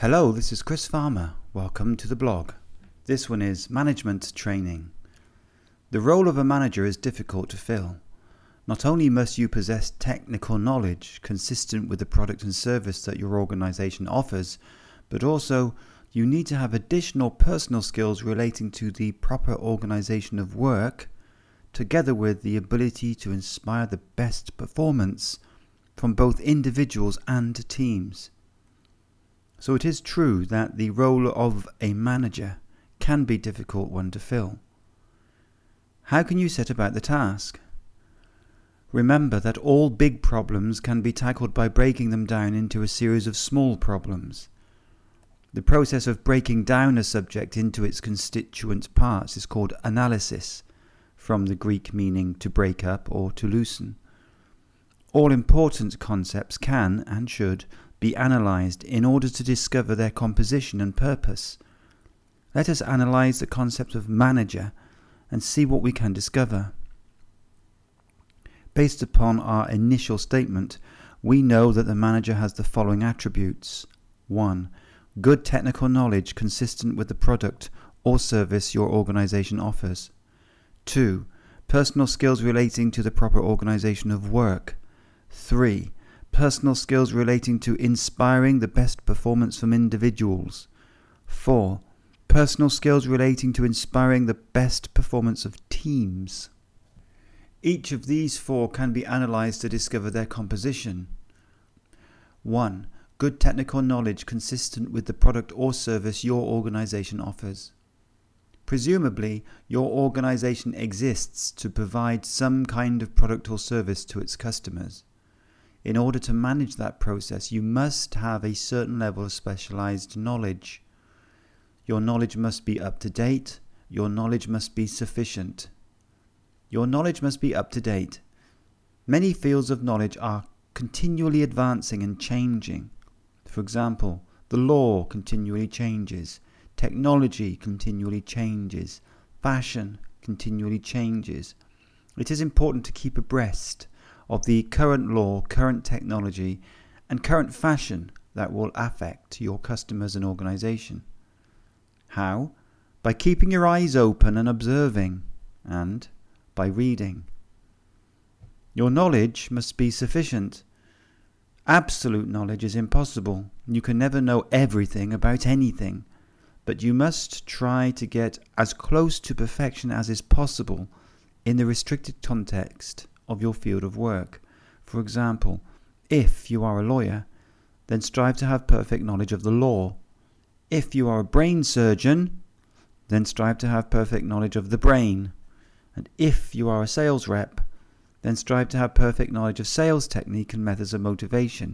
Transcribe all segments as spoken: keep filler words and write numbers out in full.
Hello, this is Chris Farmer. Welcome to the blog. This one is Management Training. The role of a manager is difficult to fill. Not only must you possess technical knowledge consistent with the product and service that your organization offers, but also you need to have additional personal skills relating to the proper organization of work, together with the ability to inspire the best performance from both individuals and teams. So it is true that the role of a manager can be a difficult one to fill. How can you set about the task? Remember that all big problems can be tackled by breaking them down into a series of small problems. The process of breaking down a subject into its constituent parts is called analysis, from the Greek meaning to break up or to loosen. All important concepts can and should be analysed in order to discover their composition and purpose. Let us analyse the concept of manager and see what we can discover. Based upon our initial statement, we know that the manager has the following attributes. one. Good technical knowledge consistent with the product or service your organisation offers. two. Personal skills relating to the proper organisation of work. three. Personal skills relating to inspiring the best performance from individuals. four. Personal skills relating to inspiring the best performance of teams. Each of these four can be analysed to discover their composition. one. Good technical knowledge consistent with the product or service your organisation offers. Presumably, your organisation exists to provide some kind of product or service to its customers. In order to manage that process, you must have a certain level of specialised knowledge. Your knowledge must be up to date. Your knowledge must be sufficient. Your knowledge must be up to date. Many fields of knowledge are continually advancing and changing. For example, the law continually changes. Technology continually changes. Fashion continually changes. It is important to keep abreast of the current law, current technology, and current fashion that will affect your customers and organisation. How? By keeping your eyes open and observing, and by reading. Your knowledge must be sufficient. Absolute knowledge is impossible. You can never know everything about anything, but you must try to get as close to perfection as is possible in the restricted context of your field of work. For example, if you are a lawyer, then strive to have perfect knowledge of the law. If you are a brain surgeon, then strive to have perfect knowledge of the brain. And if you are a sales rep, then strive to have perfect knowledge of sales technique and methods of motivation.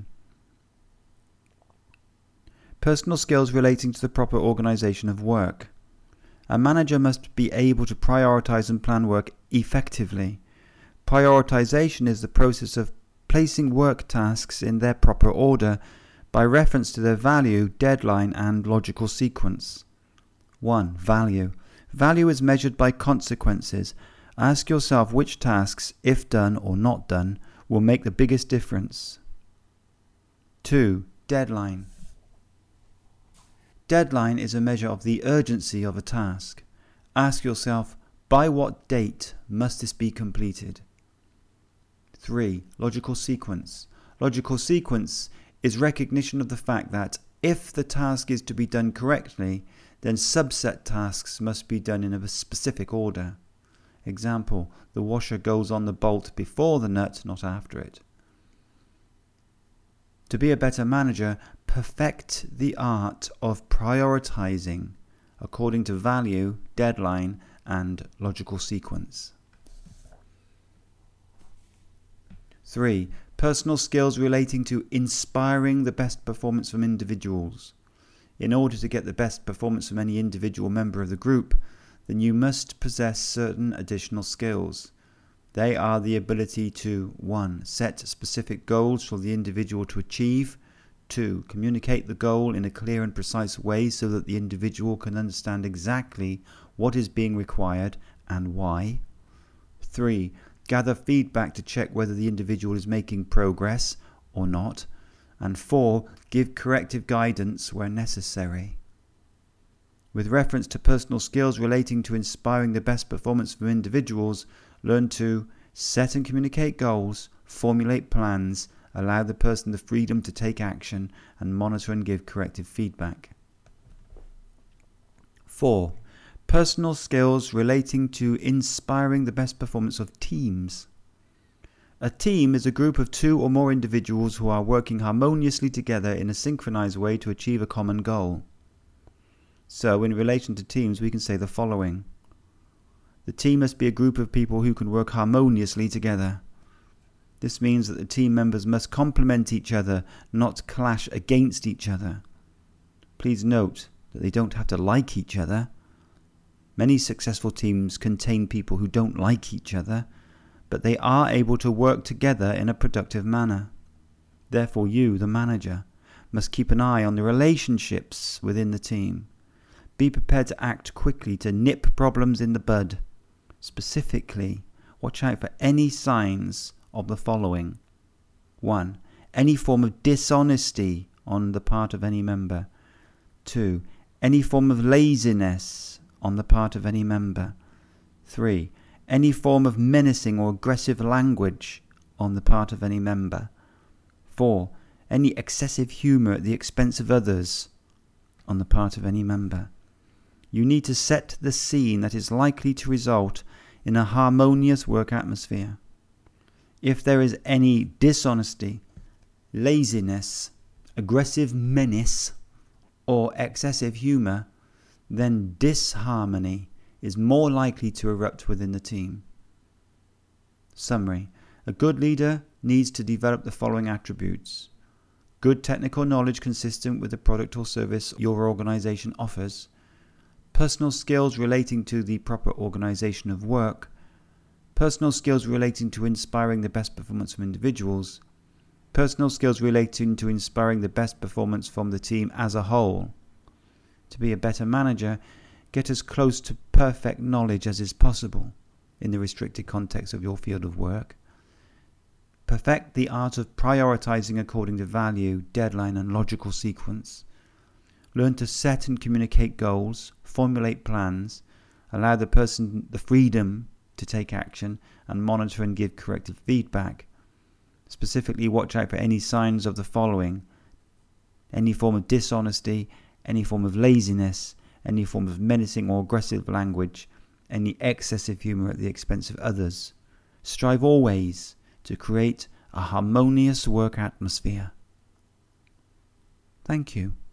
Personal skills relating to the proper organisation of work. A manager must be able to prioritise and plan work effectively. Prioritization is the process of placing work tasks in their proper order by reference to their value, deadline, and logical sequence. one. Value. Value is measured by consequences. Ask yourself which tasks, if done or not done, will make the biggest difference. two. Deadline. Deadline is a measure of the urgency of a task. Ask yourself, by what date must this be completed? three. Logical sequence. Logical sequence is recognition of the fact that if the task is to be done correctly, then subset tasks must be done in a specific order. Example, the washer goes on the bolt before the nut, not after it. To be a better manager, perfect the art of prioritizing according to value, deadline, and logical sequence. three. Personal skills relating to inspiring the best performance from individuals. In order to get the best performance from any individual member of the group, then you must possess certain additional skills. They are the ability to one. Set specific goals for the individual to achieve. two. Communicate the goal in a clear and precise way so that the individual can understand exactly what is being required and why. three. Gather feedback to check whether the individual is making progress or not. And four, give corrective guidance where necessary. With reference to personal skills relating to inspiring the best performance from individuals, learn to set and communicate goals, formulate plans, allow the person the freedom to take action, and monitor and give corrective feedback. four. Personal skills relating to inspiring the best performance of teams. A team is a group of two or more individuals who are working harmoniously together in a synchronized way to achieve a common goal. So, in relation to teams, we can say the following. The team must be a group of people who can work harmoniously together. This means that the team members must complement each other, not clash against each other. Please note that they don't have to like each other. Many successful teams contain people who don't like each other, but they are able to work together in a productive manner. Therefore, you, the manager, must keep an eye on the relationships within the team. Be prepared to act quickly to nip problems in the bud. Specifically, watch out for any signs of the following. one. Any form of dishonesty on the part of any member. two. Any form of laziness on the part of any member. three. Any form of menacing or aggressive language on the part of any member. four. Any excessive humour at the expense of others on the part of any member. You need to set the scene that is likely to result in a harmonious work atmosphere. If there is any dishonesty, laziness, aggressive menace, or excessive humour, then disharmony is more likely to erupt within the team. Summary. A good leader needs to develop the following attributes. Good technical knowledge consistent with the product or service your organisation offers. Personal skills relating to the proper organisation of work. Personal skills relating to inspiring the best performance from individuals. Personal skills relating to inspiring the best performance from the team as a whole. To be a better manager, get as close to perfect knowledge as is possible in the restricted context of your field of work. Perfect the art of prioritizing according to value, deadline, and logical sequence. Learn to set and communicate goals, formulate plans, allow the person the freedom to take action, and monitor and give corrective feedback. Specifically, watch out for any signs of the following. Any form of dishonesty, any form of laziness, any form of menacing or aggressive language, any excessive humour at the expense of others. Strive always to create a harmonious work atmosphere. Thank you.